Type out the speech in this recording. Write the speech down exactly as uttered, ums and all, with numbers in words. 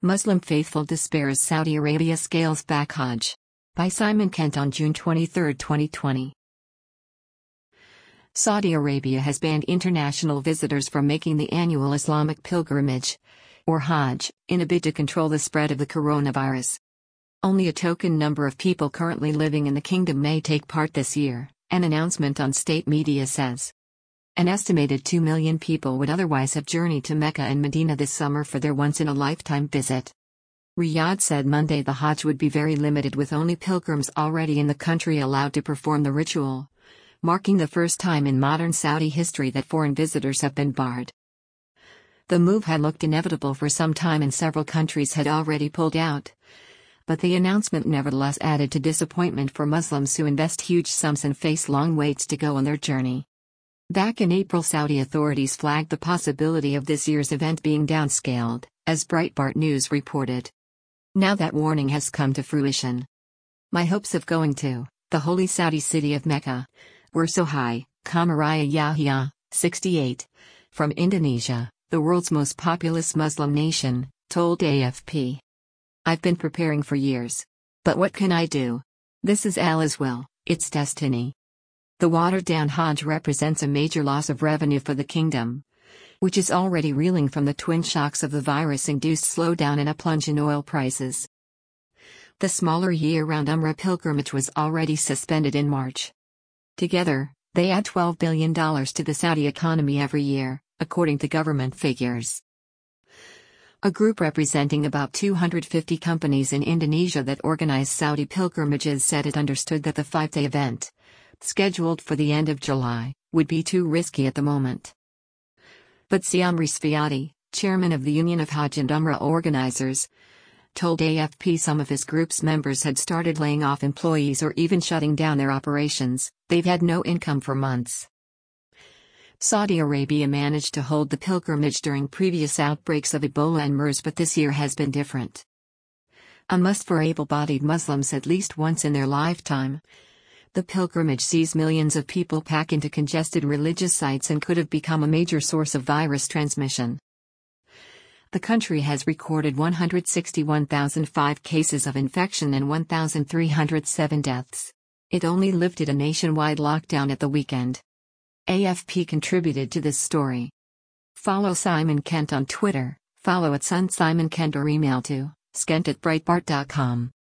Muslim faithful despair as Saudi Arabia scales back Hajj. By Simon Kent on June twenty-third, twenty twenty. Saudi Arabia has banned international visitors from making the annual Islamic pilgrimage, or Hajj, in a bid to control the spread of the coronavirus. Only a token number of people currently living in the kingdom may take part this year, an announcement on state media says. An estimated two million people would otherwise have journeyed to Mecca and Medina this summer for their once-in-a-lifetime visit. Riyadh said Monday the Hajj would be very limited, with only pilgrims already in the country allowed to perform the ritual, marking the first time in modern Saudi history that foreign visitors have been barred. The move had looked inevitable for some time and several countries had already pulled out. But the announcement nevertheless added to disappointment for Muslims who invest huge sums and face long waits to go on their journey. Back in April, Saudi authorities flagged the possibility of this year's event being downscaled, as Breitbart News reported. Now that warning has come to fruition. My hopes of going to the holy Saudi city of Mecca were so high, Kamaraya Yahya, sixty-eight, from Indonesia, the world's most populous Muslim nation, told A F P. I've been preparing for years. But what can I do? This is Allah's will, it's destiny. The watered-down Hajj represents a major loss of revenue for the kingdom, which is already reeling from the twin shocks of the virus-induced slowdown and a plunge in oil prices. The smaller year-round Umrah pilgrimage was already suspended in March. Together, they add twelve billion dollars to the Saudi economy every year, according to government figures. A group representing about two hundred fifty companies in Indonesia that organize Saudi pilgrimages said it understood that the five-day event, scheduled for the end of July, would be too risky at the moment. But Siam Rizviati, chairman of the Union of Hajj and Umrah Organizers, told A F P some of his group's members had started laying off employees or even shutting down their operations. They've had no income for months. Saudi Arabia managed to hold the pilgrimage during previous outbreaks of Ebola and MERS, but this year has been different. A must for able-bodied Muslims at least once in their lifetime. The pilgrimage sees millions of people pack into congested religious sites and could have become a major source of virus transmission. The country has recorded one hundred sixty-one thousand five cases of infection and one thousand three hundred seven deaths. It only lifted a nationwide lockdown at the weekend. A F P contributed to this story. Follow Simon Kent on Twitter, follow at Sun Simon Kent or email to skent at breitbart dot com.